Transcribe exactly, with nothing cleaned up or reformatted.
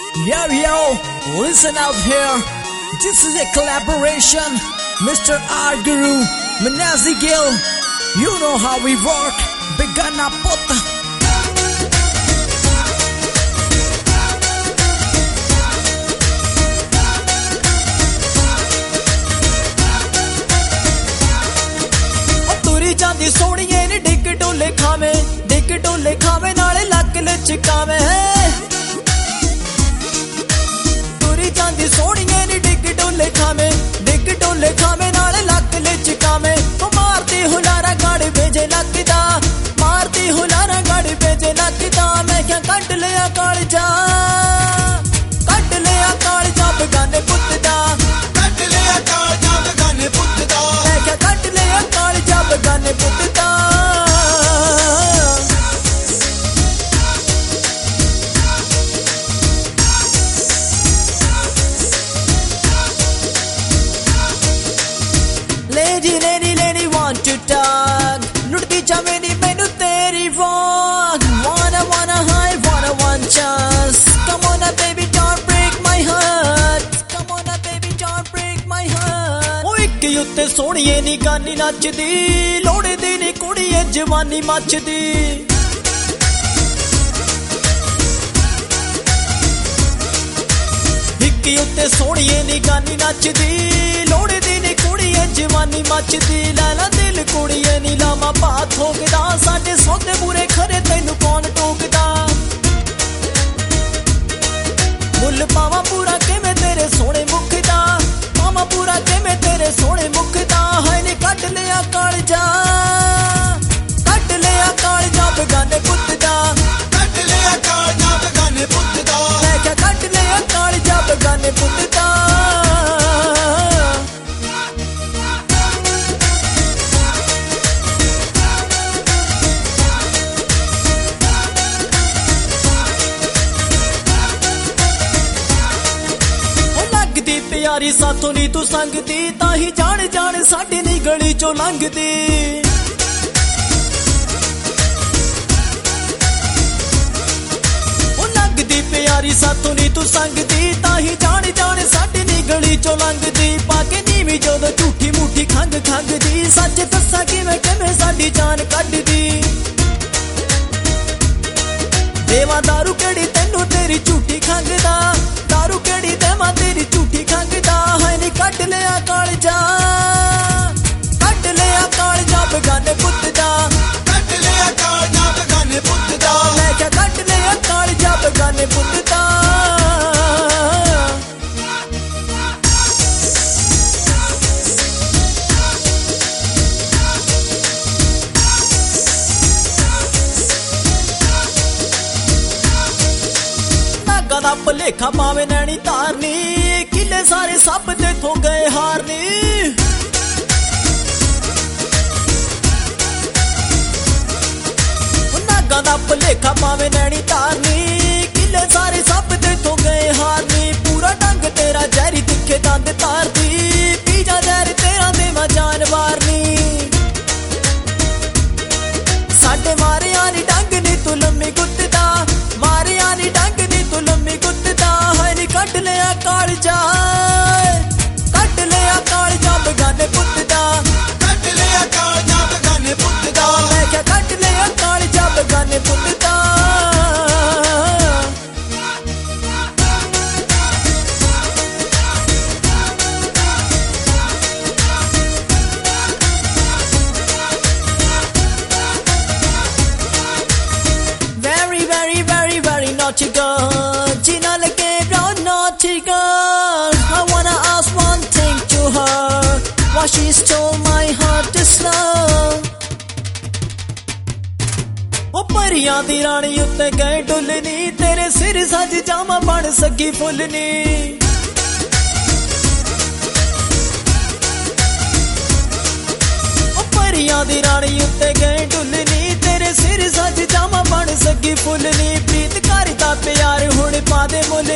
Yo, yo, listen up here. This is a collaboration. Mister R Guru, Manazi Gill. You know how we work. Begana Pota. Turi jandi soniye ni dik dole khame, dik dole khame naale lag lchkawe. ਜਾਂਦੀ ਸੋਹਣੀਏ ਨੀ ਡਿੱਗ ਡੋਲੇ ਖਾਵੇਂ ਡਿੱਗ ਡੋਲੇ ਖਾਵੇਂ ਨਾਲ ਲੱਕ ਲਚਕਾਵੇਂ ਉਹ ਮਾਰਦੀ ਹੁਲਾਰਾ ਗੜ ਵੇਜੇ ਲੱਗਦਾ ਮਾਰਦੀ ਹੁਲਾਰਾ ਗੜ ਵੇਜੇ ਲੱਗਦਾ ਮੈਂ ਕਿਹਾ ਕੱਢ ਲਿਆ ਕਾਲਜਾ ਕੱਢ ਲਿਆ ਕਾਲਜਾ ਬਗਾਨੇ ਪੁੱਤ ਦਾ ਕੱਢ ਲਿਆ ਕਾਲਜਾ ਬਗਾਨੇ ਪੁੱਤ ਦਾ ਮੈਂ ਕਿਹਾ ਕੱਢ ਲਿਆ ਕਾਲਜਾ ਬਗਾਨੇ ਪੁੱਤ ਦਾ Lady, lady, lady, want to talk. Lutki chameni menu teri walk. Wanna, wanna high, wanna one chance. Come on, now, baby, don't break my heart. Come on, now, baby, don't break my heart. Oh, ਇੱਕ ਉੱਤੇ ਸੋਹਣੀਏ ਨੀ ਗਾਨੀ ਨੱਚਦੀ ਲੋੜੇ ਦੀ ਨੀ ਕੁੜੀਏ ਜਵਾਨੀ ਮੱਚਦੀ ਇੱਕ ਉੱਤੇ ਸੋਹਣੀਏ ਨੀ ਗਾਨੀ ਨੱਚਦੀ ਲੋੜੇ ਦੀ ਨੀ ਕੁੜੀਏ ਜਵਾਨੀ ਮੱਚਦੀ ਲੈ ਲਾ ਦਿਲ ਕੁੜੀਏ ਨੀ ਲਾਵਾਂ ਪਾ ਠੋਕਦਾ ਸਾਡੇ ਸੌਦੇ ਬੁਰੇ ਖਰੇ ਤੈਨੂੰ ਕੌਣ ਟੋਕਦਾ ਮੁੱਲ ਪਾਵਾਂ ਪੂਰਾ ਕਿਵੇਂ ਤੇਰੇ ਸੋਹਣੇ ਮੁਖ ਦਾ ਪਾਵਾਂ ਪੂਰਾ ਕਿਵੇਂ ਤੇਰੇ ਸੋਹਣੇ ਮੁਖ ਦਾ ਹੈ ਨੀ ਕੱਢ ਲਿਆ ਕਾਲਜਾ ਕੱਢ ਲਿਆ ਕਾਲਜਾ ਬਗਾਨੇ ਪੁੱਤ ਦਾ ਕੱਢ ਲਿਆ ਕਾਲਜਾ ਬਗਾਨੇ ਪੁੱਤ ਦਾ ਮੈਂ ਕਿਹਾ ਕੱਢ ਲਿਆ ਕਾਲਜਾ ਬਗਾਨੇ ਪੁੱਤ ਦਾ ਪਿਆਰੀ ਸਾਥੋਂ ਨੀ ਤੂੰ ਸੰਗਦੀ ਤਾਂ ਹੀ ਜਾਣ ਜਾਣ ਸਾਡੀ ਨੀ ਗਲੀ ਚੋਂ ਲੰਘਦੀ ਉਹ ਲੱਗਦੀ ਪਿਆਰੀ ਸਾਥੋਂ ਨੀ ਤੂੰ ਸੰਗਦੀ ਤਾਂ ਹੀ ਜਾਣ ਜਾਣ ਸਾਡੀ ਨੀ ਗਲੀ ਚੋਂ ਲੰਘਦੀ ਪਾ ਕੇ ਨੀਵੀਂ ਜਦੋਂ ਝੂਠੀ ਮੂਠੀ ਖੰਗ ਖੰਗਦੀ ਸੱਚ ਦੱਸਾਂ ਕਿਵੇਂ ਕਿਵੇਂ ਸਾਡੀ ਜਾਨ ਕੱਢਦੀ ਦੇਵਾਂ ਦਾਰੂ ਕਿਹੜੀ ਤੈਨੂੰ ਤੇਰੀ ਝੂਠੀ ਖੰਗ ਦਾ ਦਾਰੂ ਕਿਹੜੀ ਦੇਵਾਂ ਤੇਰੀ ਝੂਠੀ ਖੰਗ ਦਾ ਹੈ ਨੀ ਕੱਢ ਲਿਆ ਕਾਲਜਾ ਕੱਢ ਲਿਆ ਕਾਲਜਾ ਬਗਾਨੇ ਪੁੱਤ ਦਾ ਕੱਢ ਲਿਆ ਕਾਲਜਾ ਬਗਾਨੇ ਪੁੱਤ ਦਾ ਮੈਂ ਕਿਹਾ ਕੱਢ ਲਿਆ ਕਾਲਜਾ ਬਗਾਨੇ ਪੁੱਤ ਦਾ ਦਾ ਭਲੇਖਾ ਪਾਵੇ ਨੈਣੀ ਤਾਰਨੀ ਕਿਲੇ ਸਾਰੇ ਸੱਪ ਤੇਥੋਂ ਗਏ ਹਾਰਨੀ ਨਾਗਾ ਦਾ ਭਲੇਖਾ ਪਾਵੇ ਨੈਣੀ ਤਾਰਨੀ ਕਿਲੇ ਸਾਰੇ ਸੱਪ ਤੇਥੋਂ ਗਏ ਹਾਰਨੀ ਪੂਰਾ ਡੰਗ ਤੇਰਾ ਜ਼ਹਿਰੀ ਤਿੱਖੇ ਦੰਦ ਤਾਰਦੀ ਪੀ ਜਾ ਜ਼ਹਿਰ ਤੇਰਾ ਦੇਵਾ ਜਾਨ ਵਾਰਨੀ ਸਾਡੇ ਮਾਰਿਆ ਨੀ ਡੰਗ ਨੀ ਤੂੰ ਲੰਮੀ ਗੁੱਤ ਦਾ ਮਾਰਿਆ ਨੀ ਡੰਗ ਨੀ ਤੂੰ ਲੰਮੀ ਗੁੱਤ ਦਾ ਹੈ ਨੀ ਕੱਢ ਲਿਆ ਕਾਲਜਾ ਕੱਢ ਲਿਆ ਕਾਲਜਾ ਬਗਾਨੇ ਪੁੱਤ ਦਾ ਕੱਢ ਲਿਆ ਕਾਲਜਾ ਬਗਾਨੇ ਪੁੱਤ ਦਾ ਮੈਂ ਕਿਹਾ ਕੱਢ ਲਿਆ ਕਾਲਜਾ ਬਗਾਨੇ ਪੁੱਤ ਦਾ naughty girl, Gina lage brown naughty girl. I wanna ask one thing to her, why she stole my heart to slow. ਉਹ ਪਰੀਆਂ ਦੀ ਰਾਣੀ ਉੱਤੇ ਗਏ ਡੁੱਲਨੀ ਤੇਰੇ ਸਿਰ ਸੱਜ ਜਾਵਾਂ ਬਣ ਸਕੀ ਫੁੱਲਨੀ ਉਹ ਪਰੀਆਂ ਦੀ ਰਾਣੀ ਉੱਤੇ ਗਏ ਡੁੱਲਨੀ ਤੇਰੇ ਸਿਰ ਸੱਜ ਜਾਵਾਂ ਬਣ ਸਕੀ ਫੁੱਲਨੀ ਪ੍ਰੀਤ ਕਰਦਾ ਪਿਆਰ ਹੁਣ ਪਾ ਦੇ ਮੁੱਲ